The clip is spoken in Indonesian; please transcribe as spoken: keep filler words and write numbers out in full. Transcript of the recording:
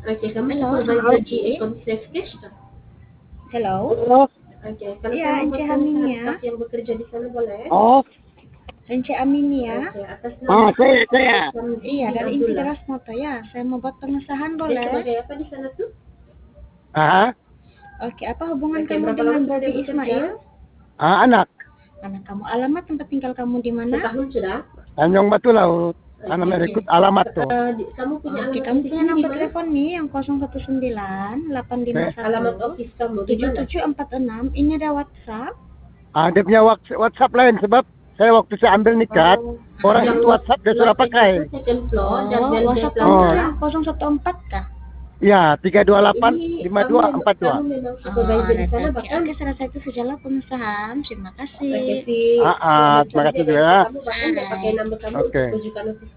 Oke, kamu Halo, supervisor di Ecom Safe Cash kan? halo. Halo. Oke, kalau Iya, saya Ence memesan sehari Aminia. staff yang bekerja di sana boleh? Oh, Ence Aminia. Oke, atas ah, nama saya, saya. Samdi Iya, bin dari Inti Abdullah. Teras Moto ya. Saya mau buat pengesahan Dia boleh? sebagai apa di sana tuh? Ah, Oke, apa hubungan Oke, kamu berapa dengan lama sudah Bobby bekerja? Ismail? ah, anak. Anak kamu, alamat tempat tinggal kamu di mana? Setahun sudah? Tanjung Batu Laut. Anak Oke. mereka ikut alamat tuh. Eh, di- kamu punya Oke, alamat kamu office punya di nomor mana? telepon nih yang nol satu sembilan delapan lima Oke. Alamat satu office kamu di tujuh mana? tujuh empat enam. Ini ada WhatsApp. Ah, dia punya whats- WhatsApp lain sebab saya waktu saya ambil nikat, Oh, orang yang itu WhatsApp dia sudah lobby pakai. itu second floor, Oh, Jardel de WhatsApp kamu Plaza. tuh yang nol satu empat kah? Ya, tiga dua delapan Ini lima kamu, dua memang- empat dua. kamu memang Oh, supervisor di sana, oke, bahkan oke, salah satu sajalah pengesahan. Terima kasih. Oke, si Ah, ah, Muhammad terima Samdi kasih ada juga info ya. kamu, bahkan dia pakai number kamu Oke. untuk rujukan office